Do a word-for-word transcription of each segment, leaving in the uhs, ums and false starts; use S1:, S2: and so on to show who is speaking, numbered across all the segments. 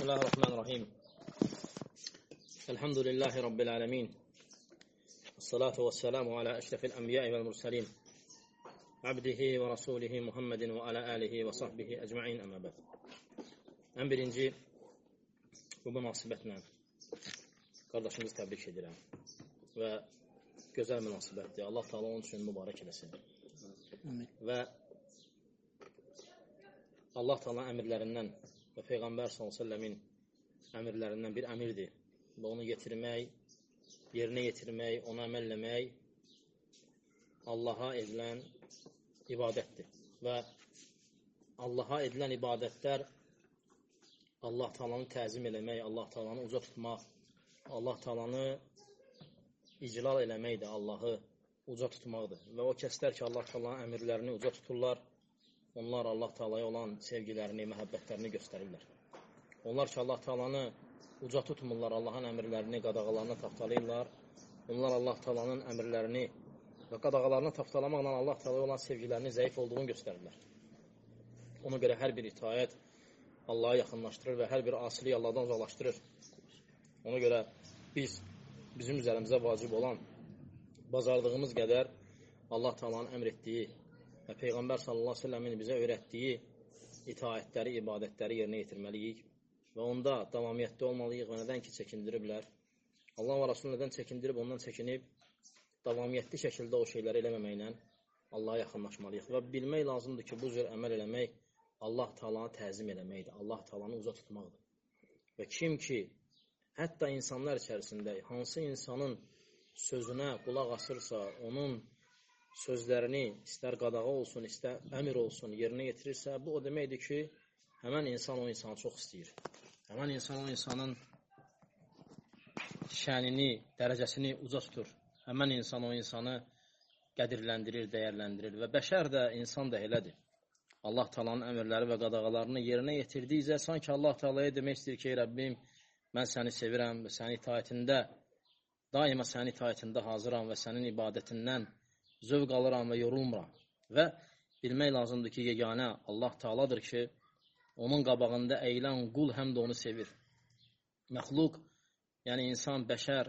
S1: بسم الله الرحمن الرحيم الحمد لله رب العالمين الصلاة والسلام على أشرف الأنبياء والمرسلين عبده ورسوله محمد وعلى آله وصحبه أجمعين أما بعد. Ən birinci bu münasibətlə qardaşımızı təbrik edirəm və gözəl münasibətdir. Allah Taala onun üçün mübarək eləsin. Və Allah Taala əmrlərindən və Peyğəmbər sallallahu əleyhi və səlləmin əmrlərindən bir əmirdir. Və onu yetirmək, yerinə yetirmək, ona əməl etmək Allaha edilən ibadətdir. Və Allaha edilən ibadətlər Allah Taalanı təzim eləmək, Allah Taalanı uca tutmaq, Allah Taalanı iclal eləmək də Allahı uca tutmaqdır. Və o kəslər ki, Allah Taalanın əmrlərini uca tuturlar, onlar Allah Taalaya olan sevgilərini, məhəbbətlərini göstərirlər. Onlar ki, Allah Taalanı uca tutmurlar, Allahın əmrlərini, qadağalarını tapdalayırlar. Onlar Allah Taalanın əmrlərini və qadağalarını tapdalamaqla Allah Taalaya olan sevgilərini zəif olduğunu göstərirlər. Ona görə hər bir itaət Allah'a yaxınlaşdırır və hər bir asiliyi Allahdan uzaqlaşdırır. Ona görə biz, bizim üzərimizə vacib olan bacardığımız qədər Allah Taalanın əmr etdiyi və Peyğəmbər sallallahu əleyhi və səlləmin bizə öyrətdiyi itaətləri, ibadətləri yerinə yetirməliyik və onda davamiyyətdə olmalıyıq və nədən ki, çəkindiriblər. Allah və Rasulü nədən çəkindirib, ondan çəkinib, davamiyyətli şəkildə o şeyləri eləməməklə Allah'a yaxınlaşmalıyıq və bilmək lazımdır ki, bu cür əməl eləmək Allah Taalanı təzim eləməkdir, Allah Taalanı uca tutmaqdır. Və kim ki, hətta insanlar içərisində hansı insanın sözünə qulaq asırsa, onun sözlərini istər qadağa olsun, istər əmr olsun, yerinə yetirirsə, bu o deməkdir ki, həmən insan o insanı çox istəyir. Həmən insan o insanın şənini, dərəcəsini uca tutur. Həmən insan o insanı qədirləndirir, dəyərləndirir və bəşər də, insan da elədir. Allah Taalanın əmrləri və qadağalarını yerinə yetirdikcə, sanki Allah Taalaya demək istəyir ki, ey Rəbbim, mən səni sevirəm və sənin itaətində, daima sənin itaətində hazıram və sənin ibadətindən zövq alıram və yorulmuram. Və bilmək lazımdır ki, yeganə Allah Taaladır ki, onun qabağında əyilən qul həm də onu sevir. Məxluq, yəni insan, bəşər,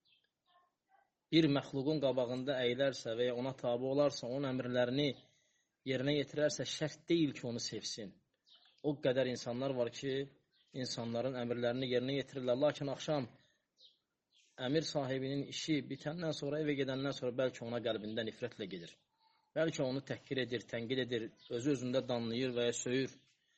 S1: bir məxluqun qabağında əyilərsə və ya ona tabi olarsa, onun əmrlərini yerinə yetirərsə, şərt deyil ki, onu sevsin. O qədər insanlar var ki, insanların əmrlərini yerinə yetirirlər. Lakin axşam əmir sahibinin işi bitəndən sonra, evə gedəndən sonra bəlkə ona qəlbində nifrətlə gedir. Bəlkə onu təhqir edir, tənqid edir, özü özündə danlayır və ya söyür.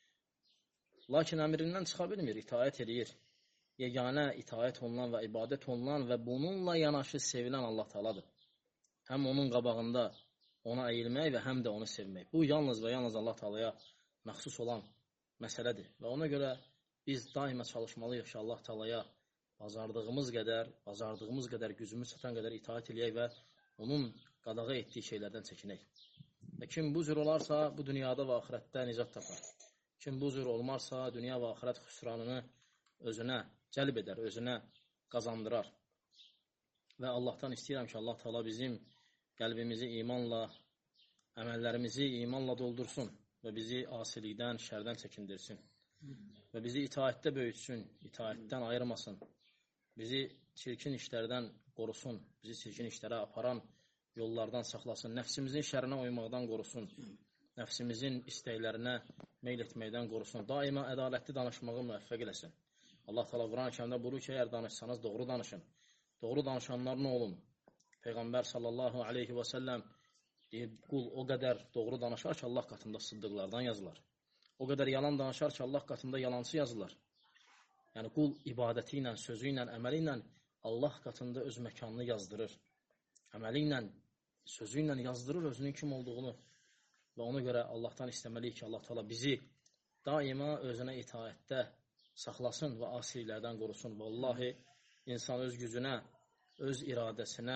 S1: Lakin əmrindən çıxa bilmir, itaət edir. Yeganə itaət olunan və ibadət olunan və bununla yanaşı sevilən Allah Taaladır. Həm onun qabağında ona əyilmək və həm də onu sevmək. Bu, yalnız və yalnız Allah Taalaya məxsus olan məsələdir. Və ona görə biz daima çalışmalıyıq ki, Allah Taalaya bacardığımız qədər, bacardığımız qədər, gücümüz çatan qədər itaət eləyək və onun qadağa etdiyi şeylərdən çəkinək. Və kim bu cür olarsa, bu dünyada və axirətdə nicat tapar. Kim bu cür olmarsa, dünya və axirət xüsranını özünə cəlb edər, özünə qazandırar. Və Allahdan istəyirəm ki, Allah Taala bizim qəlbimizi imanla, əməllərimizi imanla doldursun və bizi asilikdən, şərdən çəkindirsin və bizi itaətdə böyütsün, itaətdən ayırmasın, bizi çirkin işlərdən qorusun, bizi çirkin işlərə aparan yollardan saxlasın, nəfsimizin şərinə uymaqdan qorusun, nəfsimizin istəklərinə meyl etməkdən qorusun, daima ədalətli danışmağı müvəffəq eləsin. Allah Taala Quran-ı Kərimdə buyurur ki, əgər danışsanız doğru danışın. Doğru danışanlar nə olun? Peyğəmbər sallallahu aleyhi və səlləm deyir, qul o qədər doğru danışar ki, Allah qatında sıddıqlardan yazılar. O qədər yalan danışar ki, Allah qatında yalancı yazılar. Yəni, qul ibadəti ilə, sözü ilə, əməli ilə Allah qatında öz məkanını yazdırır. Əməli ilə, sözü ilə yazdırır özünün kim olduğunu və ona görə Allahdan istəməliyik ki, Allah Taala bizi daima özünə itaətdə saxlasın və asiliklərdən qorusun. Vallahi, insan öz gücünə, öz iradəsinə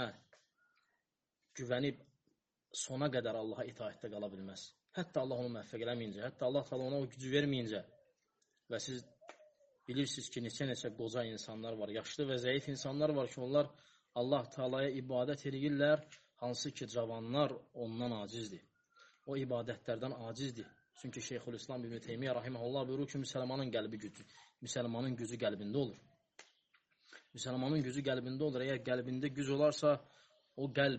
S1: güvənib sona qədər Allaha itaətdə qala bilməz. Hətta Allah onu müvəffəq eləməyincə, hətta Allah Taala ona o gücü verməyincə və siz bilirsiniz ki, neçə-neçə qoca insanlar var, yaşlı və zəif insanlar var ki, onlar Allah Taalaya ibadət edirlər, hansı ki, cavanlar ondan acizdir. O ibadətlərdən acizdir. Çünki Şeyxülislam İbn Teymiyyə rahimehullah buyurur ki, müsəlmanın qəlbi gücü, müsəlmanın gücü qəlbində olur. Müsəlmanın gücü qəlbində olur. Əgər qəlbində güc olarsa, o qəlb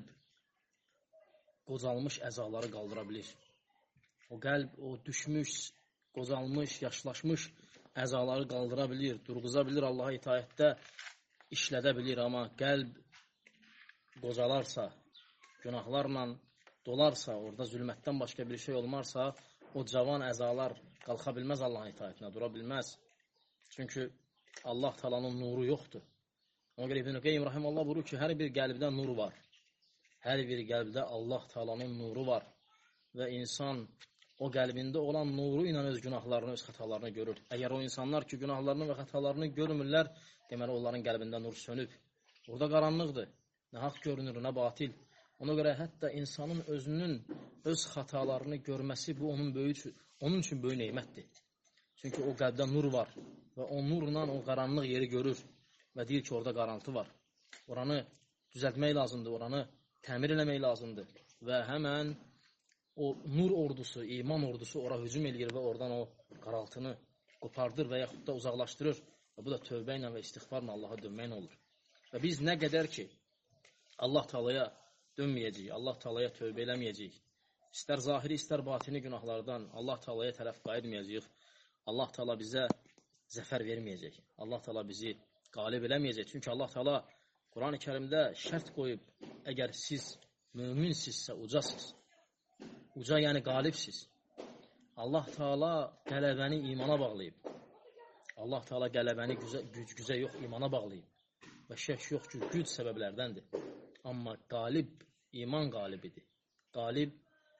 S1: qocalmış əzaları qaldıra bilir. O qəlb, o düşmüş, qocalmış, yaşlaşmış əzaları qaldıra bilir, durğuza bilir, Allaha itaətdə işlədə bilir. Amma qəlb qocalarsa, günahlarla dolarsa, orada zülmətdən başqa bir şey olmarsa, o cavan əzalar qalxa bilməz Allahın itaətinə, dura bilməz. Çünki Allah Taala'nın nuru yoxdur. Ona görə İbn Qeyyim rahimehullah buyurur ki, hər bir qəlbdə nur var. Hər bir qəlbdə Allah Taala'nın nuru var və insan o qəlbində olan nuru ilə öz günahlarını, öz xətalarını görür. Əgər o insanlar ki, günahlarını və xətalarını görmürlər, deməli onların qəlbində nur sönüb. Orada qaranlıqdır. Nə haqq görünür, nə batil. Ona görə hətta insanın özünün öz xətalarını görməsi bu onun böyük, onun üçün böyük nemətdir. Çünki o qəlbdə nur var və o nurla o qaranlıq yeri görür və deyir ki, orada qaraltı var. Oranı düzəltmək lazımdır, oranı təmir eləmək lazımdır və həmən o nur ordusu, iman ordusu ora hücum eləyir və oradan o qaraltını qopardır və yaxud da uzaqlaşdırır. Və bu da tövbə ilə və istiğfarla Allaha dönməklə olur. Və biz nə qədər ki, Allah Taala'ya dönməyəcəyik, Allah Taala'ya tövbə eləməyəcəyik, istər zahiri, istər batini günahlardan Allah Taala'ya tərəf qayıtmayacağıq, Allah Taala bizə zəfər verməyəcək, Allah Taala bizi qalib eləməyəcək. Çünki Allah Taala Quran-ı Kərimdə şərt qoyub, əgər siz möminsinizsə, ucasınız, uca yəni qalibsiz. Allah Taala qələbəni imana bağlayıb. Allah Taala qələbəni güc, gücə yox, imana bağlayıb. Və şək yox ki, güc səbəblərdəndir. Amma qalib, iman qalibidir. Qalib,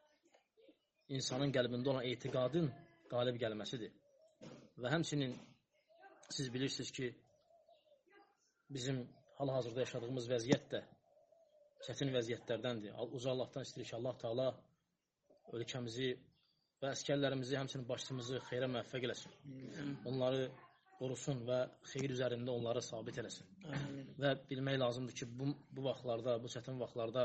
S1: insanın qəlbində olan etiqadın qalib gəlməsidir. Və həmçinin siz bilirsiniz ki, bizim hal-hazırda yaşadığımız vəziyyət də çətin vəziyyətlərdəndir. Uca Allahdan istəyir ki, Allah Taala ölkəmizi və əskərlərimizi, həmçinin başçımızı xeyrə müvəffəq eləsin. Onları qorusun və xeyir üzərində onları sabit eləsin. Və bilmək lazımdır ki, bu, bu vaxtlarda, bu çətin vaxtlarda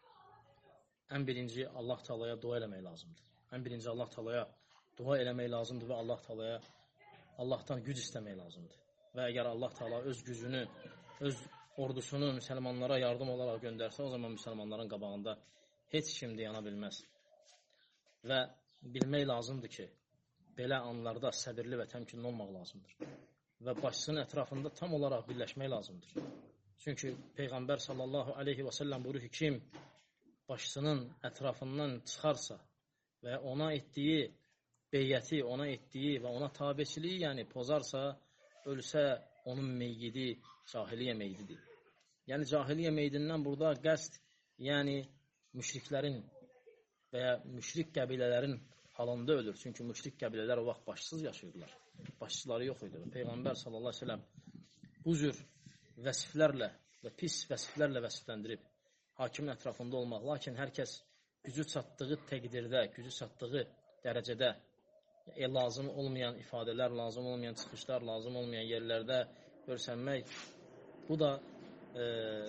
S1: ən birinci Allah Taala'ya dua eləmək lazımdır. Ən birinci Allah Taala'ya dua eləmək lazımdır və Allah Taala'ya Allahdan güc istəmək lazımdır. Və əgər Allah Taala öz gücünü, öz ordusunu müsəlmanlara yardım olaraq göndərsə, o zaman müsəlmanların qabağında heç kim dayana bilməz. Və bilmək lazımdır ki, belə anlarda səbirli və təmkinli olmaq lazımdır. Və başçının ətrafında tam olaraq birləşmək lazımdır. Çünki Peyğəmbər sallallahu aleyhi və səlləm buyurur ki, kim başçının ətrafından çıxarsa və ona etdiyi beyyəti, ona etdiyi və ona tabeçiliyi, yəni pozarsa, ölsə onun meyyidi cahiliyyə meydidir. Yəni cahiliyyə meydindən burada qəsd, yəni müşriklərin və ya müşrik qəbilələrin halında ölür. Çünki müşrik qəbilələr o vaxt başsız yaşayırlar. Başçıları yox idi. Peyğəmbər sallallahu aleyhi ve sellem bu cür vəsiflərlə və pis vəsiflərlə vəsifləndirib hakimin ətrafında olmaq. Lakin hər kəs gücü çatdığı təqdirdə, gücü çatdığı dərəcədə e, lazım olmayan ifadələr, lazım olmayan çıxışlar, lazım olmayan yerlərdə görsənmək, bu da e,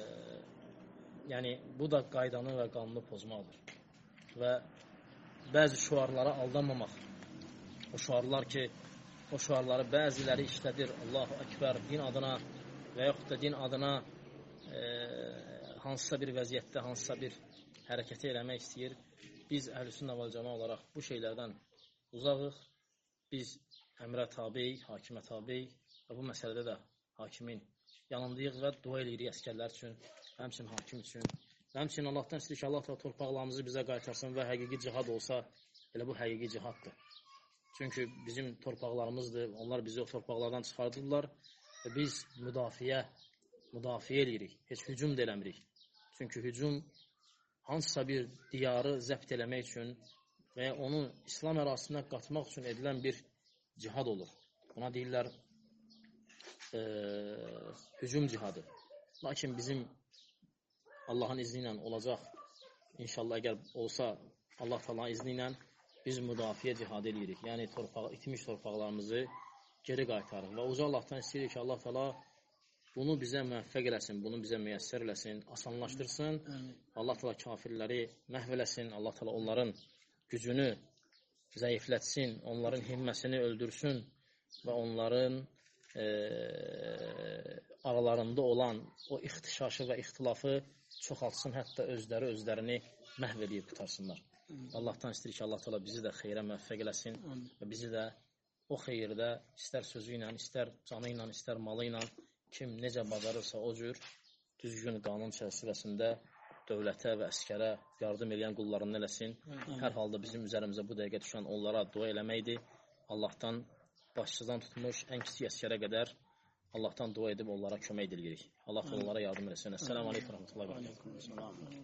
S1: yəni bu da qaydanı və qanunu pozmaqdır. Və bəzi şüarlara aldanmamaq. O şüarlar ki, o şüarları bəziləri işlədir. Allahu Ekber din adına və yaxud da din adına e, hansısa bir vəziyyətdə, hansısa bir hərəkəti eləmək istəyir. Biz Əhlüsünnə vəl Cəmaə olaraq bu şeylərdən uzağıq. Biz əmrə tabeyik, hakimə tabeyik və bu məsələdə də hakimin yanındayıq və dua edirik əskərlər üçün, həmçinin hakim üçün. Həmçinin Allahdan istəyir ki, Allah torpaqlarımızı bizə qaytarsın və həqiqi cihad olsa, elə bu həqiqi cihaddır. Çünki bizim torpaqlarımızdır, onlar bizi o torpaqlardan çıxardırlar və biz müdafiə, müdafiə edirik, heç hücum da eləmirik. Çünki hücum hansısa bir diyarı zəbt eləmək üçün və ya onu İslam ərazisinə qatmaq üçün edilən bir cihad olur. Buna deyirlər e, hücum cihadı. Lakin bizim Allahın izni ilə olacaq, inşallah əgər olsa Allah Taala'nın izni ilə biz müdafiə cihadı edirik. Yəni torpaq, itmiş torpaqlarımızı geri qaytarıq və uca Allahdan istəyirik ki, Allah Taala bunu bizə müvəffəq eləsin, bunu bizə müyəssər eləsin, asanlaşdırsın. Allah Taala kafirləri məhv eləsin, Allah Taala onların gücünü zəiflətsin, onların himməsini öldürsün və onların e, aralarında olan o ixtişaşı və ixtilafı çoxaltsın, hətta özləri özlərini məhv edib qutarsınlar. Allahdan istəyir ki, Allah təala bizi də xeyrə müvəffəq eləsin və bizi də o xeyirdə istər sözü ilə, istər canı ilə, istər malı ilə kim necə bacarırsa o cür düzgün qanun çərçivəsində dövlətə və əskərə yardım edən qullarını eləsin. Hər halda bizim üzərimizə bu dəqiqə düşən onlara dua eləməkdir. Allahdan başçıdan tutmuş ən kiçik əskərə qədər Allahdan dua edib onlara kömək edirik. Allah onlara yardım eləsin. Esselamu aleykum və rəhmətullahi və bərəkətuhu.